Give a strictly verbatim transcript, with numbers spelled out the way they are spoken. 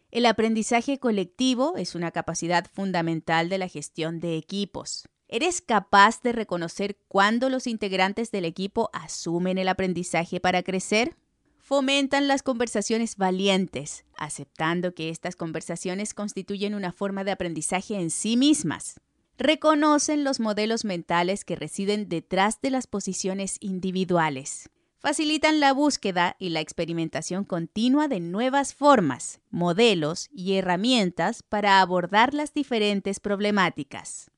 El aprendizaje colectivo es una capacidad fundamental de la gestión de equipos. ¿Eres capaz de reconocer cuándo los integrantes del equipo asumen el aprendizaje para crecer? Fomentan las conversaciones valientes, aceptando que estas conversaciones constituyen una forma de aprendizaje en sí mismas. Reconocen los modelos mentales que residen detrás de las posiciones individuales. Facilitan la búsqueda y la experimentación continua de nuevas formas, modelos y herramientas para abordar las diferentes problemáticas.